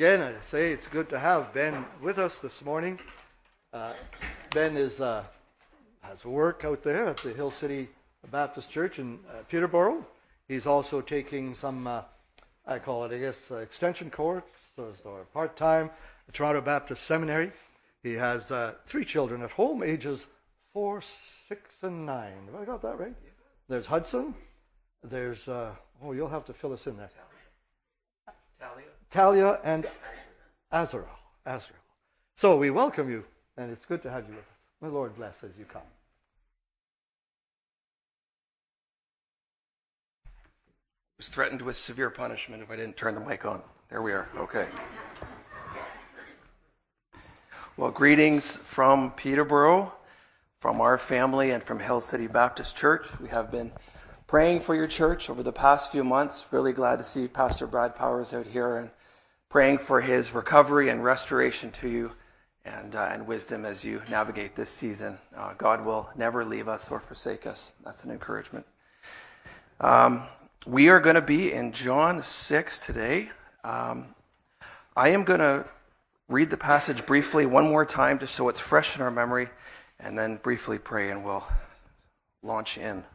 Again, I say it's good to have Ben with us this morning. Ben has work out there at the Hill City Baptist Church in Peterborough. He's also taking some, extension courses or part-time at Toronto Baptist Seminary. He has 3 children at home, ages 4, 6, and 9. Have I got that right? There's Hudson. There's, you'll have to fill us in there. Talia and Azrael. So we welcome you, and it's good to have you with us. May the Lord bless as you come. I was threatened with severe punishment if I didn't turn the mic on. There we are. Okay. Well, greetings from Peterborough, from our family, and from Hill City Baptist Church. We have been praying for your church over the past few months. Really glad to see Pastor Brad Powers out here and praying for his recovery and restoration to you and wisdom as you navigate this season. God will never leave us or forsake us. That's an encouragement. We are going to be in John 6 today. I am going to read the passage briefly one more time just so it's fresh in our memory, and then briefly pray and we'll launch in.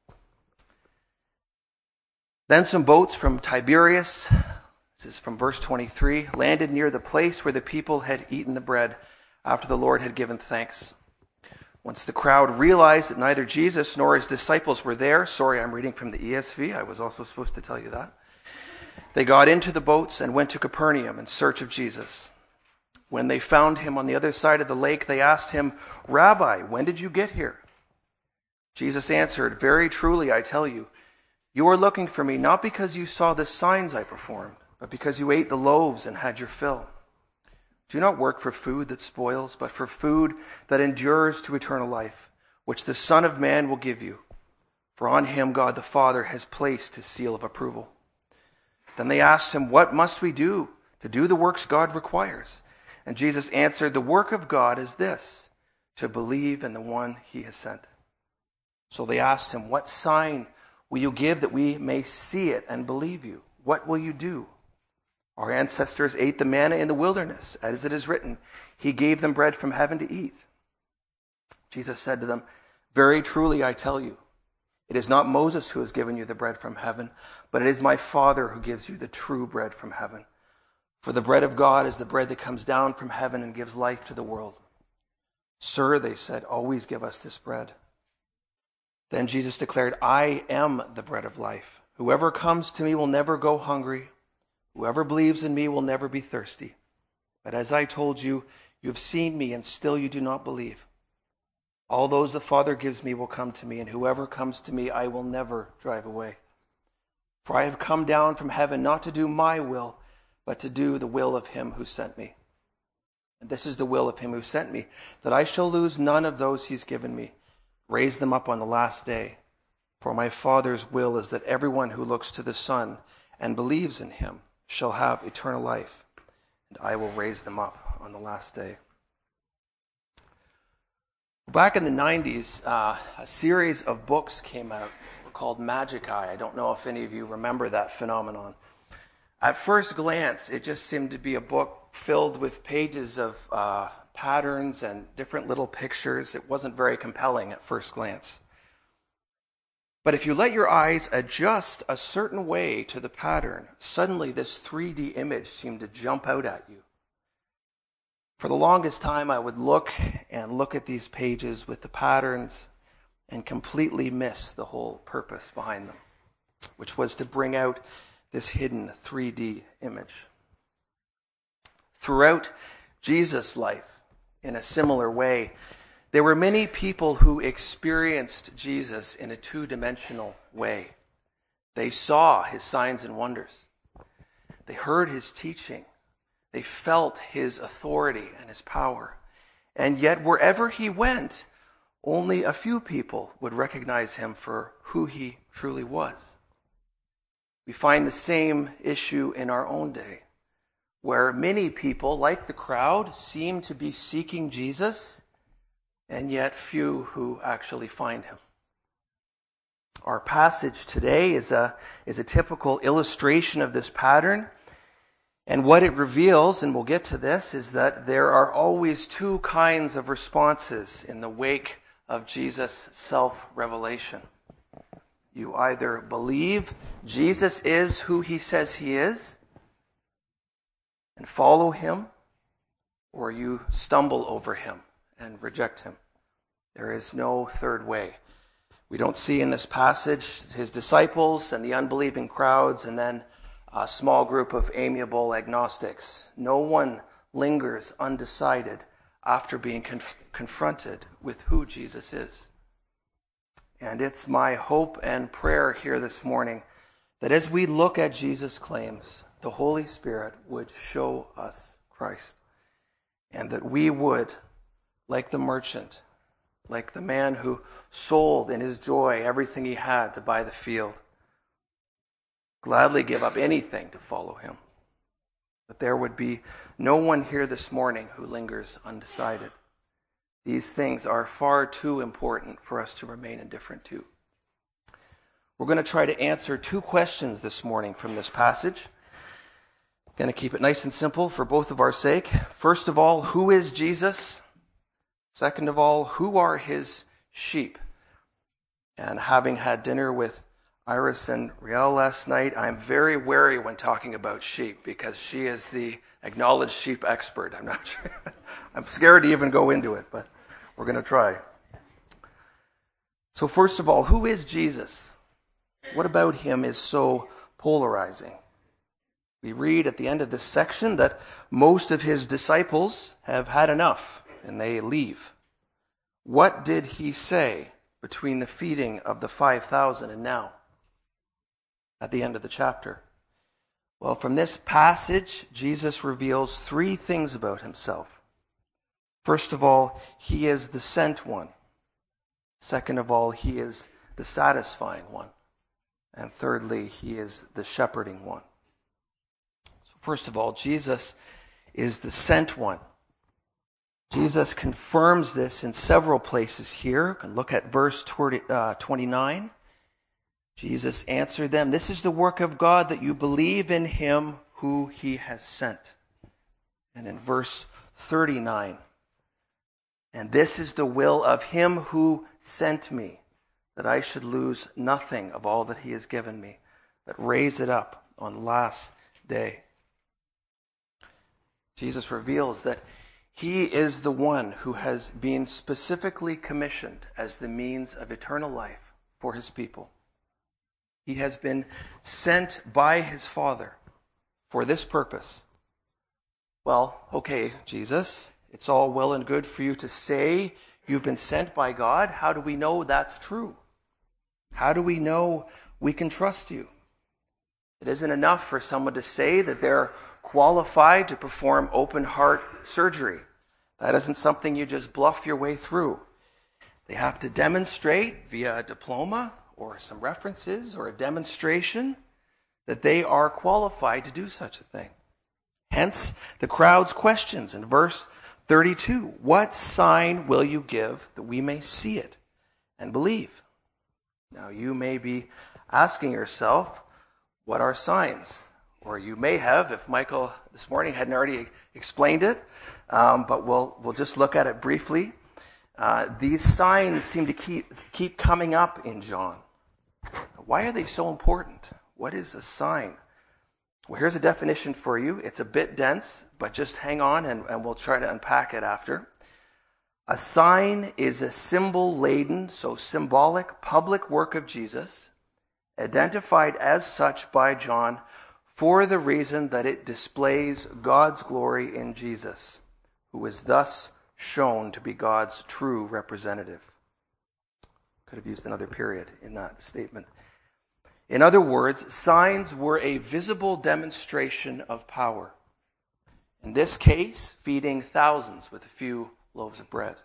Then some boats from Tiberias, this is from verse 23, landed near the place where the people had eaten the bread after the Lord had given thanks. Once the crowd realized that neither Jesus nor his disciples were there, sorry, I'm reading from the ESV, I was also supposed to tell you that, they got into the boats and went to Capernaum in search of Jesus. When they found him on the other side of the lake, they asked him, "Rabbi, when did you get here?" Jesus answered, "Very truly, I tell you, you are looking for me not because you saw the signs I performed, but because you ate the loaves and had your fill. Do not work for food that spoils, but for food that endures to eternal life, which the Son of Man will give you. For on him God the Father has placed his seal of approval." Then they asked him, "What must we do to do the works God requires?" And Jesus answered, "The work of God is this, to believe in the one he has sent." So they asked him, "What sign will you give that we may see it and believe you? What will you do? Our ancestors ate the manna in the wilderness, as it is written, he gave them bread from heaven to eat." Jesus said to them, "Very truly I tell you, it is not Moses who has given you the bread from heaven, but it is my Father who gives you the true bread from heaven. For the bread of God is the bread that comes down from heaven and gives life to the world." "Sir," they said, "always give us this bread." Then Jesus declared, "I am the bread of life. Whoever comes to me will never go hungry. Whoever believes in me will never be thirsty. But as I told you, you have seen me, and still you do not believe. All those the Father gives me will come to me, and whoever comes to me I will never drive away. For I have come down from heaven not to do my will, but to do the will of him who sent me. And this is the will of him who sent me, that I shall lose none of those he's given me, raise them up on the last day. For my Father's will is that everyone who looks to the Son and believes in him shall have eternal life, and I will raise them up on the last day." Back in the 90s, a series of books came out called Magic Eye. I don't know if any of you remember that phenomenon. At first glance, it just seemed to be a book filled with pages of patterns and different little pictures. It wasn't very compelling at first glance. But if you let your eyes adjust a certain way to the pattern, suddenly this 3D image seemed to jump out at you. For the longest time, I would look at these pages with the patterns and completely miss the whole purpose behind them, which was to bring out this hidden 3D image. Throughout Jesus' life, in a similar way, there were many people who experienced Jesus in a 2-dimensional way. They saw his signs and wonders. They heard his teaching. They felt his authority and his power. And yet, wherever he went, only a few people would recognize him for who he truly was. We find the same issue in our own day, where many people, like the crowd, seem to be seeking Jesus, and yet few who actually find him. Our passage today is a typical illustration of this pattern. And what it reveals, and we'll get to this, is that there are always two kinds of responses in the wake of Jesus' self-revelation. You either believe Jesus is who he says he is and follow him, or you stumble over him and reject him. There is no third way. We don't see in this passage his disciples and the unbelieving crowds and then a small group of amiable agnostics. No one lingers undecided after being confronted with who Jesus is. And it's my hope and prayer here this morning that as we look at Jesus' claims, the Holy Spirit would show us Christ. And that we would, like the merchant, like the man who sold in his joy everything he had to buy the field, gladly give up anything to follow him. That there would be no one here this morning who lingers undecided. These things are far too important for us to remain indifferent to. We're going to try to answer two questions this morning from this passage. Going to keep it nice and simple for both of our sake. First of all, who is Jesus? Second of all, who are his sheep? And having had dinner with Iris and Riel last night, I'm very wary when talking about sheep because she is the acknowledged sheep expert. I'm not sure. I'm scared to even go into it, but we're going to try. So first of all, who is Jesus? What about him is so polarizing? We read at the end of this section that most of his disciples have had enough and they leave. What did he say between the feeding of the 5,000 and now? At the end of the chapter. Well, from this passage, Jesus reveals three things about himself. First of all, he is the sent one. Second of all, he is the satisfying one. And thirdly, he is the shepherding one. So first of all, Jesus is the sent one. Jesus confirms this in several places here. You can look at verse 29. Jesus answered them, "This is the work of God, that you believe in him who he has sent." And in verse 39, "And this is the will of him who sent me, that I should lose nothing of all that he has given me, but raise it up on the last day." Jesus reveals that he is the one who has been specifically commissioned as the means of eternal life for his people. He has been sent by his Father for this purpose. Well, okay, Jesus, it's all well and good for you to say you've been sent by God. How do we know that's true? How do we know we can trust you? It isn't enough for someone to say that they're qualified to perform open heart surgery. That isn't something you just bluff your way through. They have to demonstrate via a diploma or some references or a demonstration that they are qualified to do such a thing. Hence the crowd's questions in verse 32. What sign will you give that we may see it and believe? Now you may be asking yourself, what are signs? Or you may have, if Michael this morning hadn't already explained it, but we'll just look at it briefly. These signs seem to keep coming up in John. Why are they so important? What is a sign? Well, here's a definition for you. It's a bit dense, but just hang on and we'll try to unpack it after. A sign is a symbol-laden, so symbolic, public work of Jesus, identified as such by John for the reason that it displays God's glory in Jesus, who is thus shown to be God's true representative. Could have used another period in that statement. In other words, signs were a visible demonstration of power. In this case, feeding thousands with a few loaves of bread.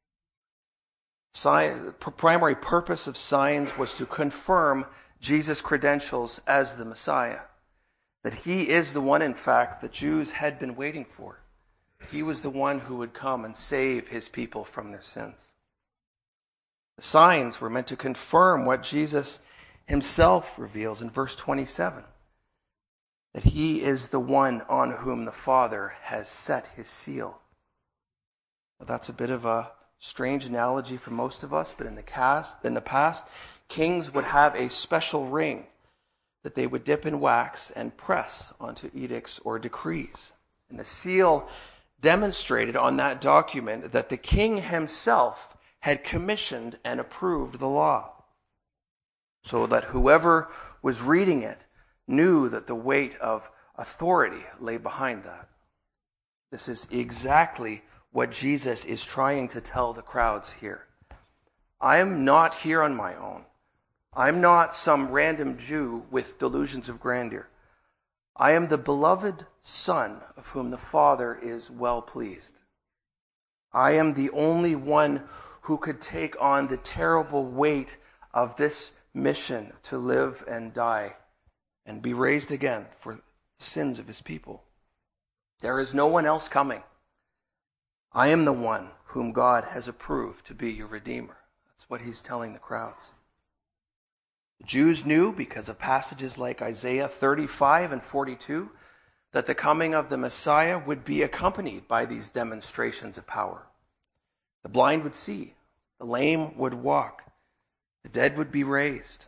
The primary purpose of signs was to confirm Jesus' credentials as the Messiah. That he is the one, in fact, the Jews had been waiting for. He was the one who would come and save his people from their sins. The signs were meant to confirm what Jesus himself reveals in verse 27. that he is the one on whom the Father has set his seal. Well, that's a bit of a strange analogy for most of us, but in the past, kings would have a special ring that they would dip in wax and press onto edicts or decrees. And the seal demonstrated on that document that the king himself had commissioned and approved the law, so that whoever was reading it knew that the weight of authority lay behind that. This is exactly what Jesus is trying to tell the crowds here. I am not here on my own. I'm not some random Jew with delusions of grandeur. I am the beloved Son of whom the Father is well pleased. I am the only one who could take on the terrible weight of this mission to live and die and be raised again for the sins of his people. There is no one else coming. I am the one whom God has approved to be your Redeemer. That's what he's telling the crowds. The Jews knew, because of passages like Isaiah 35 and 42, that the coming of the Messiah would be accompanied by these demonstrations of power. The blind would see, the lame would walk, the dead would be raised.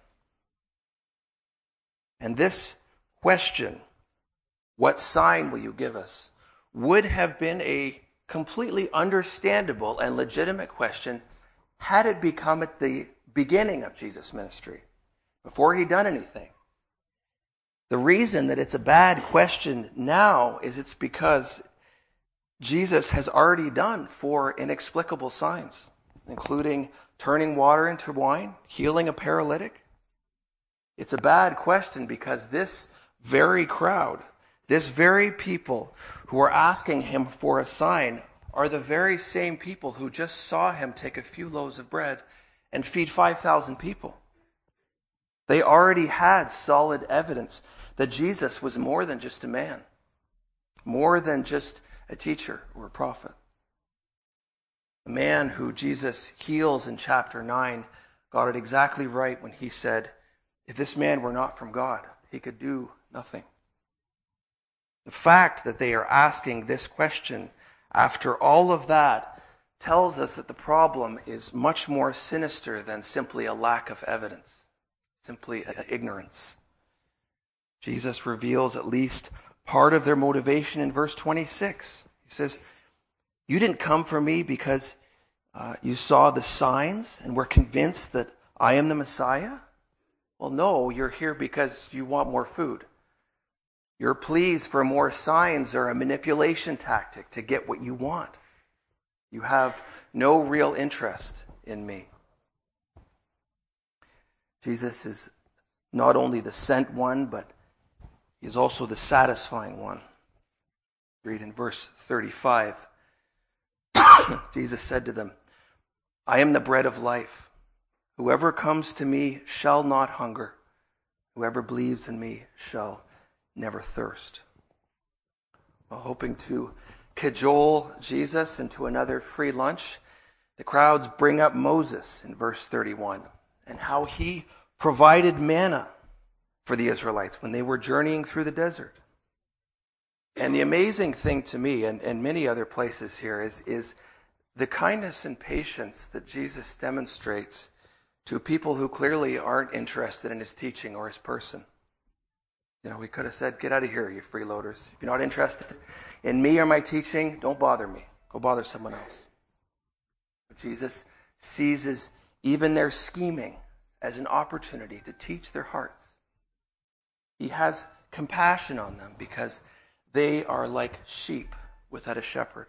And this question, what sign will you give us, would have been a completely understandable and legitimate question had it become at the beginning of Jesus' ministry, before he'd done anything. The reason that it's a bad question now is it's because Jesus has already done 4 inexplicable signs, including turning water into wine, healing a paralytic. It's a bad question because this very crowd, this very people who are asking him for a sign are the very same people who just saw him take a few loaves of bread and feed 5,000 people. They already had solid evidence that Jesus was more than just a man, more than just a teacher or a prophet. The man who Jesus heals in chapter 9 got it exactly right when he said, if this man were not from God, he could do nothing. The fact that they are asking this question after all of that tells us that the problem is much more sinister than simply a lack of evidence, simply ignorance. Jesus reveals at least part of their motivation in verse 26. He says, you didn't come for me because you saw the signs and were convinced that I am the Messiah? Well, no, you're here because you want more food. Your pleas for more signs are a manipulation tactic to get what you want. You have no real interest in me. Jesus is not only the sent one, but he is also the satisfying one. Read in verse 35. Jesus said to them, I am the bread of life. Whoever comes to me shall not hunger. Whoever believes in me shall never thirst. While hoping to cajole Jesus into another free lunch, the crowds bring up Moses in verse 31 and how he provided manna for the Israelites when they were journeying through the desert. And the amazing thing to me, and many other places here, is the kindness and patience that Jesus demonstrates to people who clearly aren't interested in his teaching or his person. You know, we could have said, get out of here, you freeloaders. If you're not interested in me or my teaching, don't bother me. Go bother someone else. But Jesus seizes even their scheming as an opportunity to teach their hearts. He has compassion on them because they are like sheep without a shepherd.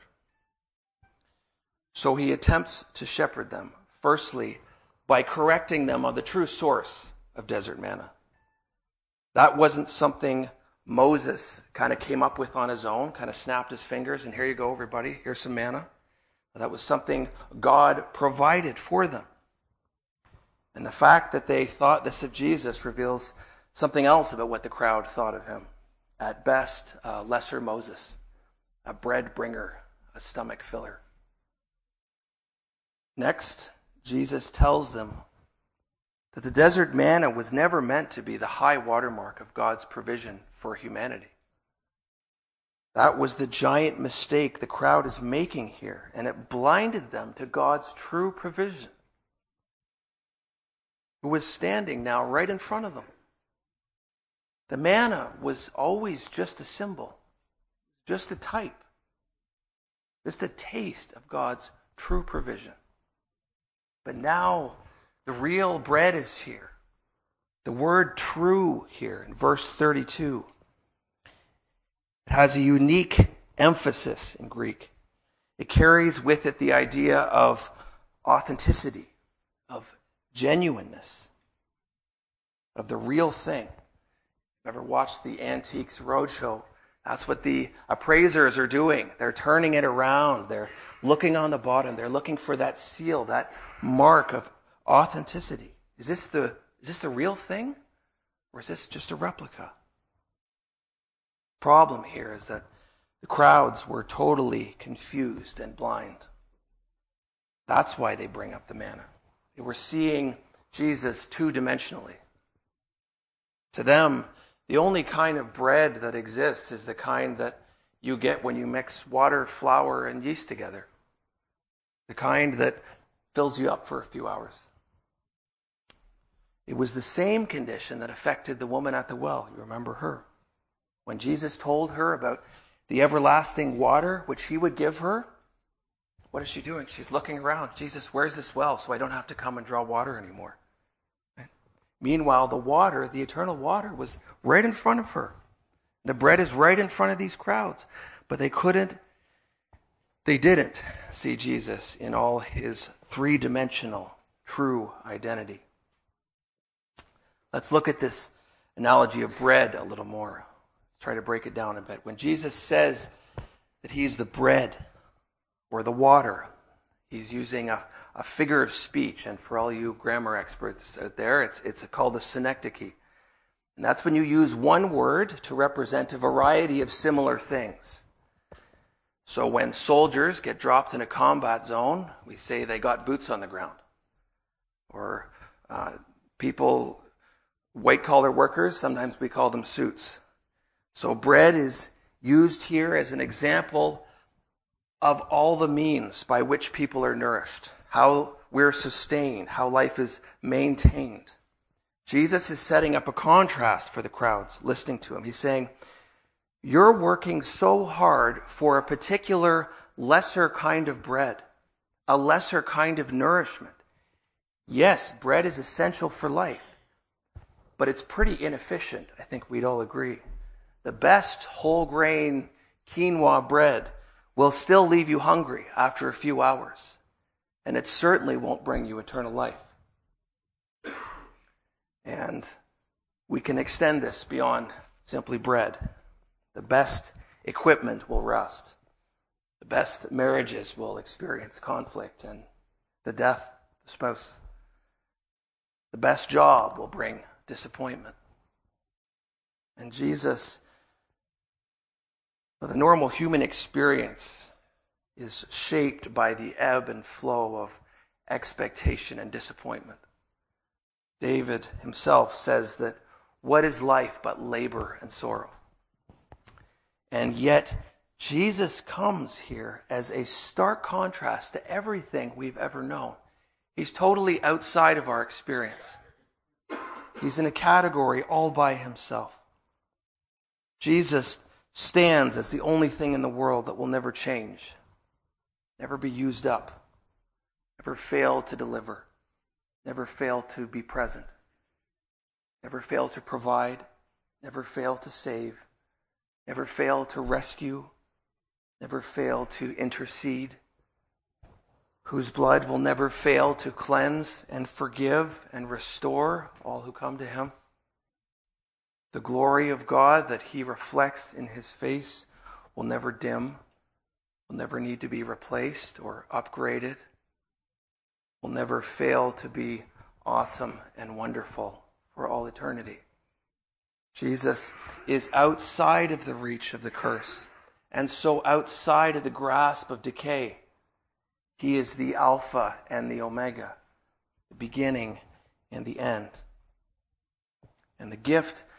So he attempts to shepherd them, firstly, by correcting them on the true source of desert manna. That wasn't something Moses kind of came up with on his own, kind of snapped his fingers, and here you go, everybody, here's some manna. That was something God provided for them. And the fact that they thought this of Jesus reveals something else about what the crowd thought of him. At best, a lesser Moses, a bread bringer, a stomach filler. Next, Jesus tells them that the desert manna was never meant to be the high watermark of God's provision for humanity. That was the giant mistake the crowd is making here, and it blinded them to God's true provision, who was standing now right in front of them. The manna was always just a symbol, just a type, just a taste of God's true provision. But now the real bread is here. The word true here in verse 32. It has a unique emphasis in Greek. It carries with it the idea of authenticity, of genuineness, of the real thing. Ever watched the Antiques Roadshow? That's what the appraisers are doing. They're turning it around. They're looking on the bottom. They're looking for that seal, that mark of authenticity. Is this the real thing? Or is this just a replica? Problem here is that the crowds were totally confused and blind. That's why they bring up the manna. They were seeing Jesus two-dimensionally. To them, the only kind of bread that exists is the kind that you get when you mix water, flour, and yeast together. The kind that fills you up for a few hours. It was the same condition that affected the woman at the well. You remember her. When Jesus told her about the everlasting water which he would give her, what is she doing? She's looking around. Jesus, where's this well so I don't have to come and draw water anymore? Right? Meanwhile, the water, the eternal water, was right in front of her. The bread is right in front of these crowds. But they didn't see Jesus in all his three-dimensional true identity. Let's look at this analogy of bread a little more. Let's try to break it down a bit. When Jesus says that he's the bread or the water, he's using a figure of speech. And for all you grammar experts out there, it's called a synecdoche. And that's when you use one word to represent a variety of similar things. So when soldiers get dropped in a combat zone, we say they got boots on the ground. Or people, white-collar workers, sometimes we call them suits. So bread is used here as an example of all the means by which people are nourished, how we're sustained, how life is maintained. Jesus is setting up a contrast for the crowds listening to him. He's saying, you're working so hard for a particular lesser kind of bread, a lesser kind of nourishment. Yes, bread is essential for life, but it's pretty inefficient. I think we'd all agree. The best whole grain quinoa bread will still leave you hungry after a few hours, and it certainly won't bring you eternal life. And we can extend this beyond simply bread. The best equipment will rust. The best marriages will experience conflict and the death of the spouse. The best job will bring disappointment. And Jesus, the normal human experience is shaped by the ebb and flow of expectation and disappointment. David himself says that what is life but labor and sorrow? And yet, Jesus comes here as a stark contrast to everything we've ever known. He's totally outside of our experience. He's in a category all by himself. Jesus stands as the only thing in the world that will never change, never be used up, never fail to deliver, never fail to be present, never fail to provide, never fail to save, never fail to rescue, never fail to intercede, whose blood will never fail to cleanse and forgive and restore all who come to him. The glory of God that he reflects in his face will never dim, will never need to be replaced or upgraded, will never fail to be awesome and wonderful for all eternity. Jesus is outside of the reach of the curse, and so outside of the grasp of decay. He is the Alpha and the Omega, the beginning and the end. And the gift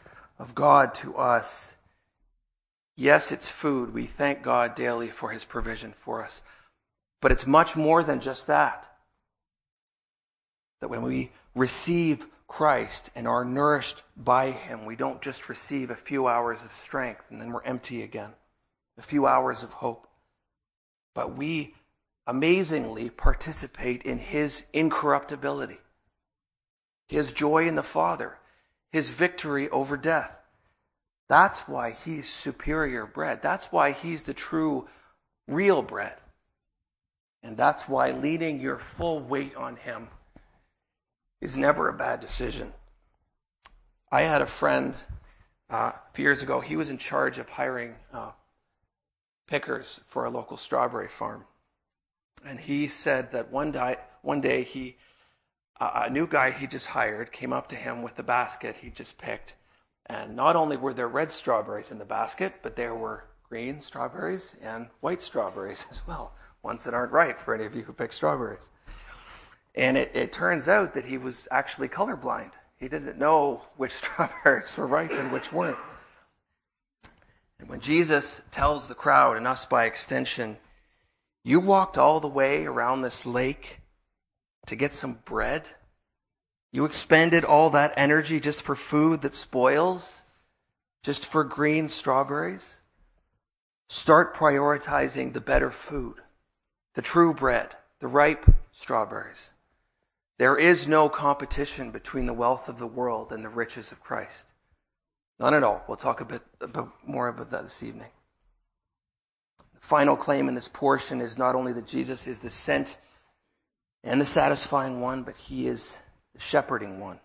of God to us, yes, it's food. We thank God daily for his provision for us. But it's much more than just that. That when we receive Christ and are nourished by him, we don't just receive a few hours of strength and then we're empty again. A few hours of hope. But we amazingly participate in his incorruptibility. His joy in the Father. His victory over death. That's why he's superior bread. That's why he's the true, real bread. And that's why leaning your full weight on him is never a bad decision. I had a friend a few years ago. He was in charge of hiring pickers for a local strawberry farm. And he said that one day a new guy he just hired came up to him with the basket he just picked. And not only were there red strawberries in the basket, but there were green strawberries and white strawberries as well. Ones that aren't ripe for any of you who pick strawberries. And it turns out that he was actually colorblind. He didn't know which strawberries were ripe and which weren't. And when Jesus tells the crowd, and us by extension, you walked all the way around this lake to get some bread? You expended all that energy just for food that spoils? Just for green strawberries? Start prioritizing the better food, the true bread, the ripe strawberries. There is no competition between the wealth of the world and the riches of Christ. None at all. We'll talk a bit more about that this evening. The final claim in this portion is not only that Jesus is the sent and the satisfying one, but he is the shepherding one.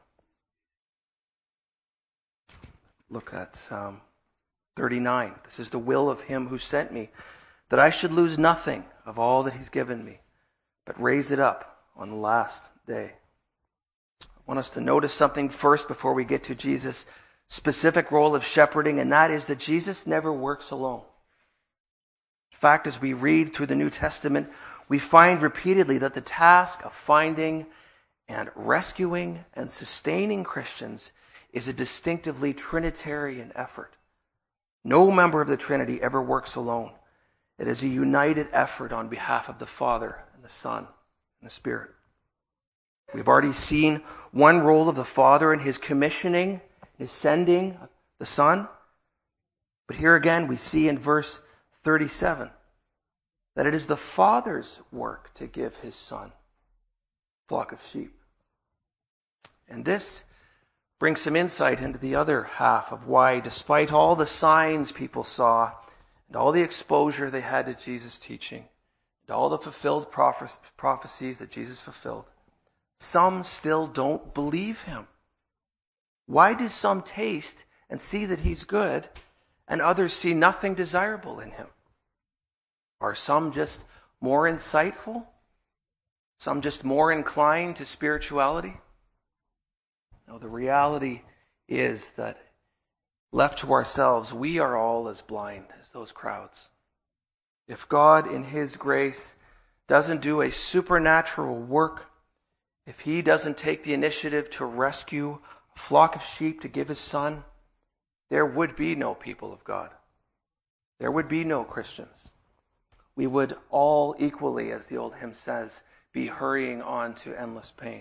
Look at 39. This is the will of him who sent me, that I should lose nothing of all that he's given me, but raise it up on the last day. I want us to notice something first before we get to Jesus' specific role of shepherding, and that is that Jesus never works alone. In fact, as we read through the New Testament, we find repeatedly that the task of finding and rescuing and sustaining Christians is a distinctively Trinitarian effort. No member of the Trinity ever works alone. It is a united effort on behalf of the Father and the Son and the Spirit. We've already seen one role of the Father in his commissioning, his sending the Son. But here again we see in verse 37 that it is the Father's work to give his Son a flock of sheep. And this brings some insight into the other half of why, despite all the signs people saw and all the exposure they had to Jesus' teaching and all the fulfilled prophecies that Jesus fulfilled, some still don't believe him. Why do some taste and see that he's good and others see nothing desirable in him? Are some just more insightful? Some just more inclined to spirituality? No, the reality is that left to ourselves, we are all as blind as those crowds. If God in his grace doesn't do a supernatural work, if he doesn't take the initiative to rescue a flock of sheep to give his Son, there would be no people of God. There would be no Christians. We would all equally, as the old hymn says, be hurrying on to endless pain.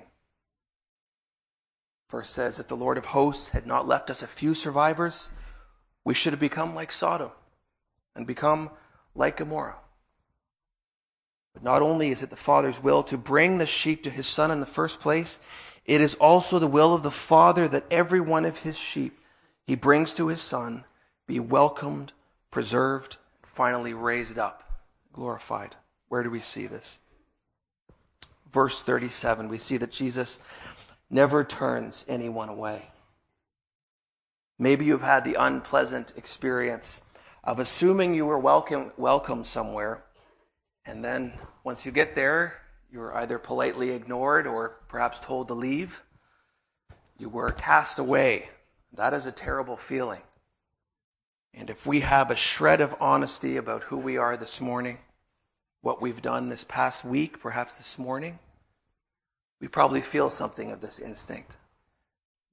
Verse says, if the Lord of hosts had not left us a few survivors, we should have become like Sodom and become like Gomorrah. But not only is it the Father's will to bring the sheep to his Son in the first place, it is also the will of the Father that every one of his sheep he brings to his Son be welcomed, preserved, and finally raised up, glorified. Where do we see this? Verse 37, we see that Jesus never turns anyone away. Maybe you've had the unpleasant experience of assuming you were welcome somewhere, and then once you get there, you were either politely ignored or perhaps told to leave. You were cast away. That is a terrible feeling. And if we have a shred of honesty about who we are this morning, what we've done this past week, perhaps this morning, we probably feel something of this instinct.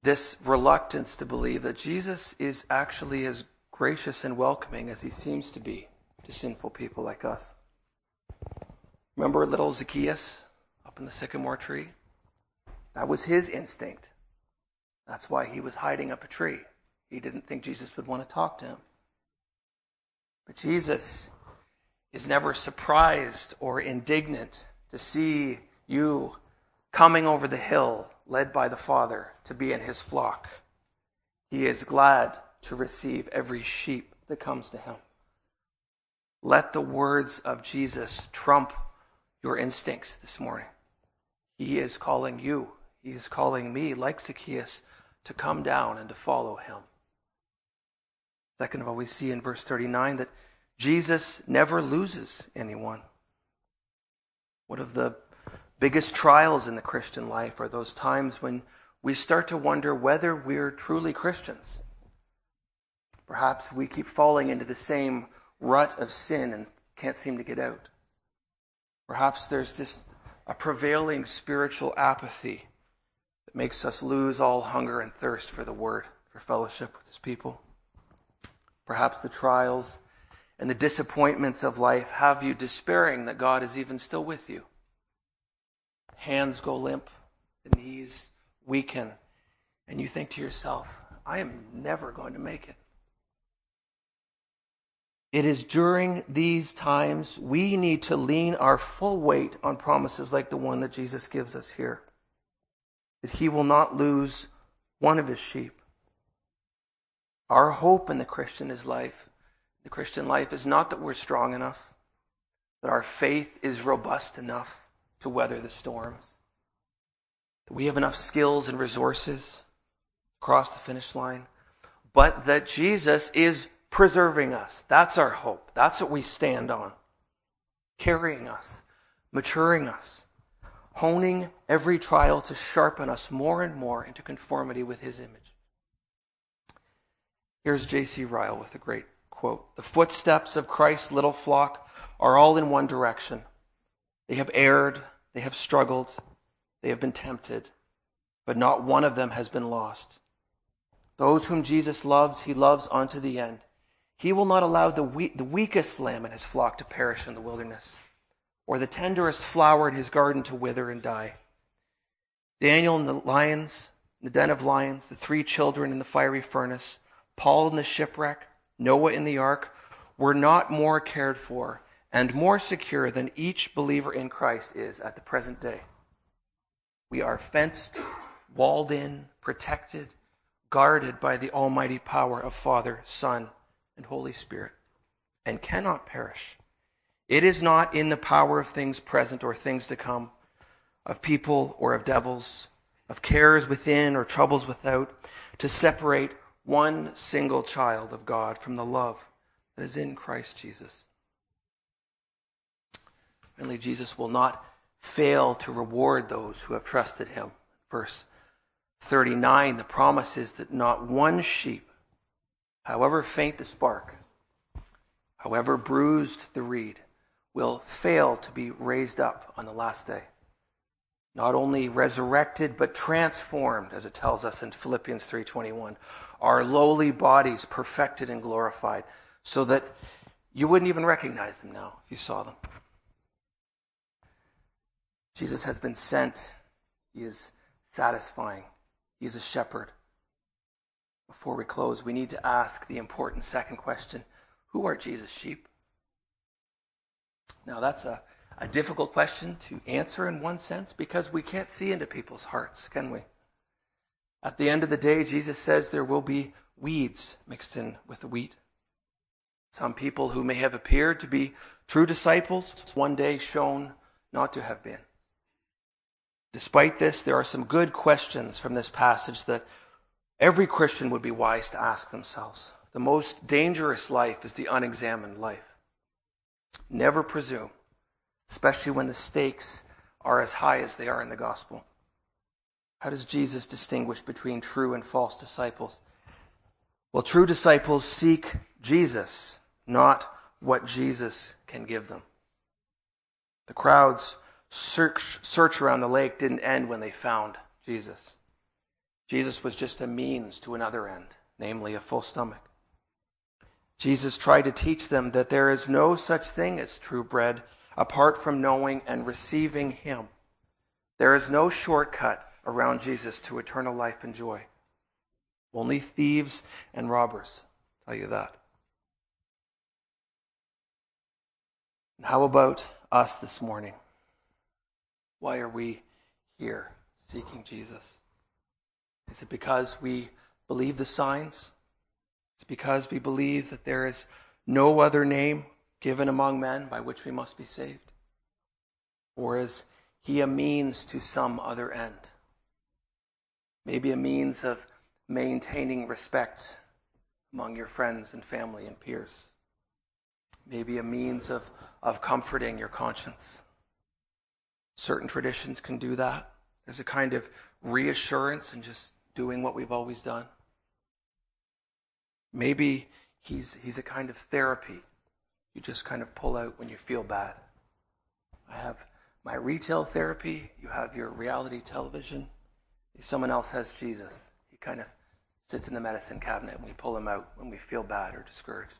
this reluctance to believe that Jesus is actually as gracious and welcoming as he seems to be to sinful people like us. Remember little Zacchaeus up in the sycamore tree? That was his instinct. That's why he was hiding up a tree. He didn't think Jesus would want to talk to him. But Jesus is never surprised or indignant to see you coming over the hill, led by the Father, to be in his flock. He is glad to receive every sheep that comes to him. Let the words of Jesus trump your instincts this morning. He is calling you. He is calling me, like Zacchaeus, to come down and to follow him. Second of all, we see in verse 39 that Jesus never loses anyone. One of the biggest trials in the Christian life are those times when we start to wonder whether we're truly Christians. Perhaps we keep falling into the same rut of sin and can't seem to get out. Perhaps there's just a prevailing spiritual apathy that makes us lose all hunger and thirst for the Word, for fellowship with his people. Perhaps the trials and the disappointments of life have you despairing that God is even still with you. Hands go limp, the knees weaken, and you think to yourself, I am never going to make it. It is during these times we need to lean our full weight on promises like the one that Jesus gives us here, that he will not lose one of his sheep. Our hope in the Christian life is not that we're strong enough, that our faith is robust enough to weather the storms, that we have enough skills and resources to cross the finish line, but that Jesus is preserving us. That's our hope. That's what we stand on. Carrying us, maturing us, honing every trial to sharpen us more and more into conformity with his image. Here's J.C. Ryle with a great quote. The footsteps of Christ's little flock are all in one direction. They have erred, they have struggled, they have been tempted, but not one of them has been lost. Those whom Jesus loves, he loves unto the end. He will not allow the weakest lamb in his flock to perish in the wilderness, or the tenderest flower in his garden to wither and die. Daniel in the den of lions, the 3 children in the fiery furnace, Paul in the shipwreck, Noah in the ark, were not more cared for and more secure than each believer in Christ is at the present day. We are fenced, walled in, protected, guarded by the almighty power of Father, Son, and Holy Spirit, and cannot perish. It is not in the power of things present or things to come, of people or of devils, of cares within or troubles without, to separate one single child of God from the love that is in Christ Jesus. Finally, Jesus will not fail to reward those who have trusted him. Verse 39, the promise is that not one sheep, however faint the spark, however bruised the reed, will fail to be raised up on the last day. Not only resurrected, but transformed, as it tells us in Philippians 3:21. Our lowly bodies perfected and glorified, so that you wouldn't even recognize them now if you saw them. Jesus has been sent. He is satisfying. He is a shepherd. Before we close, we need to ask the important second question. Who are Jesus' sheep? Now, that's a difficult question to answer in one sense because we can't see into people's hearts, can we? At the end of the day, Jesus says there will be weeds mixed in with the wheat. Some people who may have appeared to be true disciples, one day shown not to have been. Despite this, there are some good questions from this passage that every Christian would be wise to ask themselves. The most dangerous life is the unexamined life. Never presume, especially when the stakes are as high as they are in the gospel. How does Jesus distinguish between true and false disciples? Well, true disciples seek Jesus, not what Jesus can give them. The crowd's search around the lake didn't end when they found Jesus. Jesus was just a means to another end, namely a full stomach. Jesus tried to teach them that there is no such thing as true bread apart from knowing and receiving him. There is no shortcut around Jesus to eternal life and joy. Only thieves and robbers tell you that. And how about us this morning? Why are we here seeking Jesus? Is it because we believe the signs? Is it because we believe that there is no other name given among men by which we must be saved? Or is he a means to some other end? Maybe a means of maintaining respect among your friends and family and peers. Maybe a means of comforting your conscience. Certain traditions can do that. There's a kind of reassurance in just doing what we've always done. Maybe he's a kind of therapy you just kind of pull out when you feel bad. I have my retail therapy. You have your reality television. Someone else has Jesus. He kind of sits in the medicine cabinet and we pull him out when we feel bad or discouraged.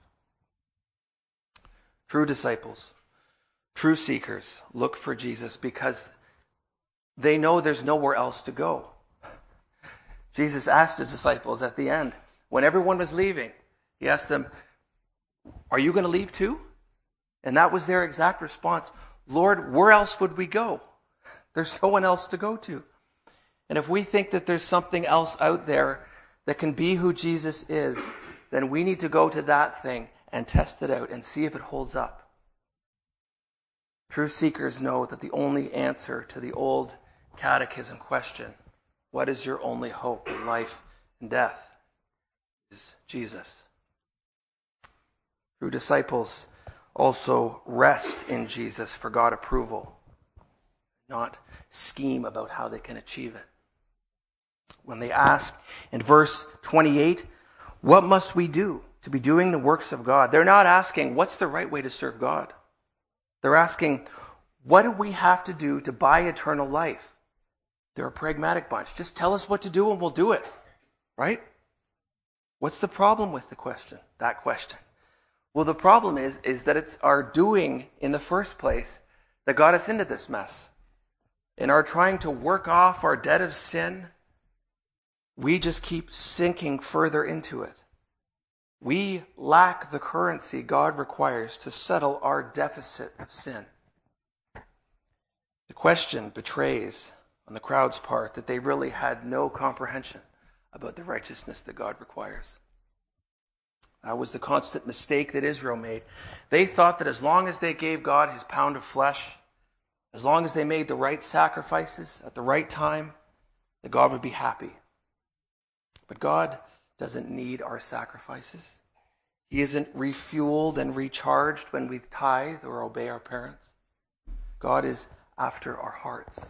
True disciples, true seekers look for Jesus because they know there's nowhere else to go. Jesus asked his disciples at the end, when everyone was leaving, he asked them, "Are you going to leave too?" And that was their exact response. "Lord, where else would we go? There's no one else to go to." And if we think that there's something else out there that can be who Jesus is, then we need to go to that thing and test it out and see if it holds up. True seekers know that the only answer to the old catechism question, what is your only hope in life and death, is Jesus. True disciples also rest in Jesus for God approval, not scheme about how they can achieve it. When they ask in verse 28, what must we do to be doing the works of God? They're not asking, what's the right way to serve God? They're asking, what do we have to do to buy eternal life? They're a pragmatic bunch. Just tell us what to do and we'll do it. Right? What's the problem with that question? Well, the problem is that it's our doing in the first place that got us into this mess. In our trying to work off our debt of sin, we just keep sinking further into it. We lack the currency God requires to settle our deficit of sin. The question betrays on the crowd's part that they really had no comprehension about the righteousness that God requires. That was the constant mistake that Israel made. They thought that as long as they gave God his pound of flesh, as long as they made the right sacrifices at the right time, that God would be happy. But God doesn't need our sacrifices. He isn't refueled and recharged when we tithe or obey our parents. God is after our hearts.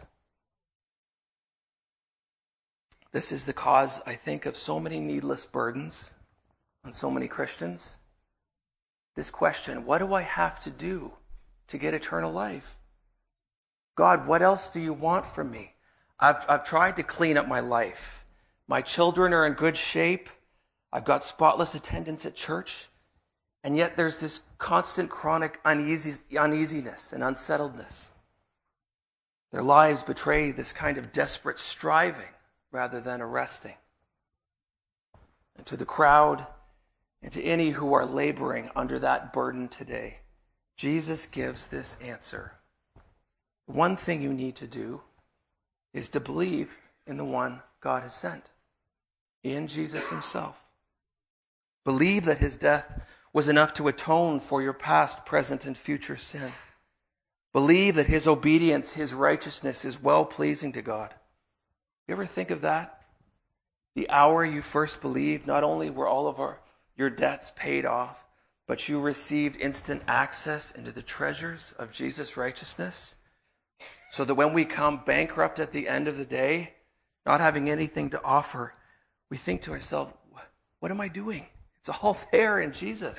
This is the cause, I think, of so many needless burdens on so many Christians. This question, what do I have to do to get eternal life? God, what else do you want from me? I've tried to clean up my life. My children are in good shape. I've got spotless attendance at church. And yet there's this constant chronic uneasiness and unsettledness. Their lives betray this kind of desperate striving rather than a resting. And to the crowd and to any who are laboring under that burden today, Jesus gives this answer. One thing you need to do is to believe in the one God has sent, in Jesus himself. Believe that his death was enough to atone for your past, present, and future sin. Believe that his obedience, his righteousness is well-pleasing to God. You ever think of that? The hour you first believed, not only were all of your debts paid off, but you received instant access into the treasures of Jesus' righteousness, so that when we come bankrupt at the end of the day, not having anything to offer, we think to ourselves, what am I doing? It's all there in Jesus.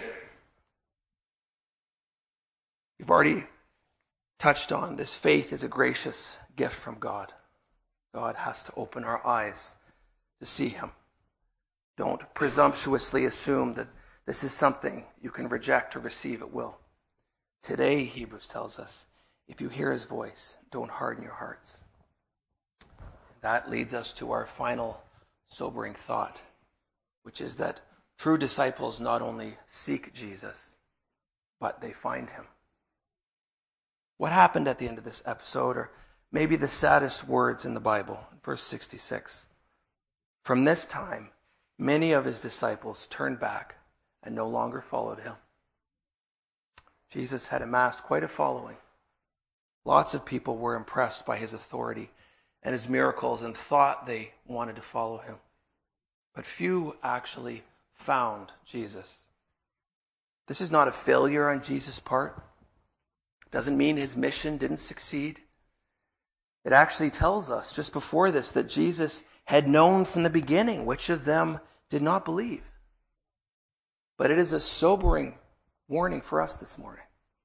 You've already touched on this. Faith is a gracious gift from God. God has to open our eyes to see him. Don't presumptuously assume that this is something you can reject or receive at will. Today, Hebrews tells us, if you hear his voice, don't harden your hearts. That leads us to our final sobering thought, which is that true disciples not only seek Jesus, but they find him. What happened at the end of this episode, or maybe the saddest words in the Bible, verse 66. From this time, many of his disciples turned back and no longer followed him. Jesus had amassed quite a following. Lots of people were impressed by his authority and his miracles and thought they wanted to follow him. But few actually found Jesus. This is not a failure on Jesus' part. It doesn't mean his mission didn't succeed. It actually tells us just before this that Jesus had known from the beginning which of them did not believe. But it is a sobering warning for us this morning.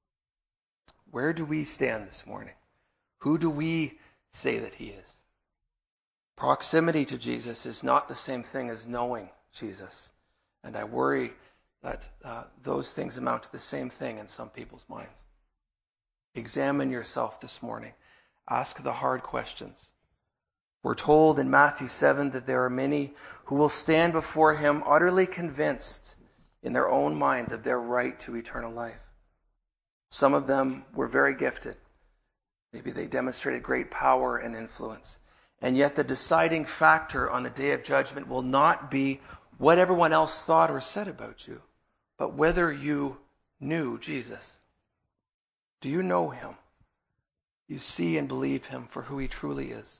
Where do we stand this morning? Who do we say that he is? Proximity to Jesus is not the same thing as knowing Jesus. And I worry that those things amount to the same thing in some people's minds. Examine yourself this morning. Ask the hard questions. We're told in Matthew 7 that there are many who will stand before him utterly convinced in their own minds of their right to eternal life. Some of them were very gifted. Maybe they demonstrated great power and influence. And yet the deciding factor on the day of judgment will not be what everyone else thought or said about you, but whether you knew Jesus. Do you know him? You see and believe him for who he truly is.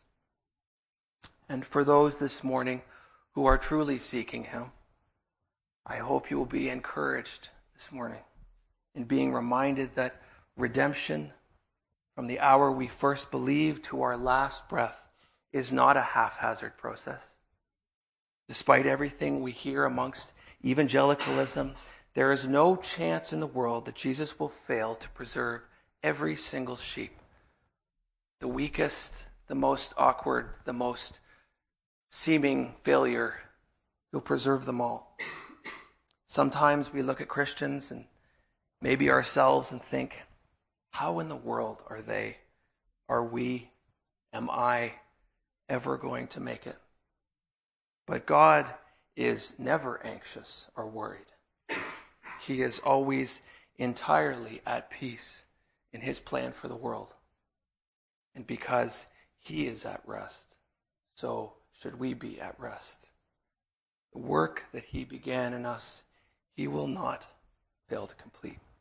And for those this morning who are truly seeking him, I hope you will be encouraged this morning in being reminded that redemption from the hour we first believed to our last breath is not a haphazard process. Despite everything we hear amongst evangelicalism, there is no chance in the world that Jesus will fail to preserve every single sheep. The weakest, the most awkward, the most seeming failure, he'll preserve them all. Sometimes we look at Christians and maybe ourselves and think, how in the world are they, are we, am I ever going to make it? But God is never anxious or worried. He is always entirely at peace in his plan for the world. And because he is at rest, so should we be at rest. The work that he began in us, he will not fail to complete.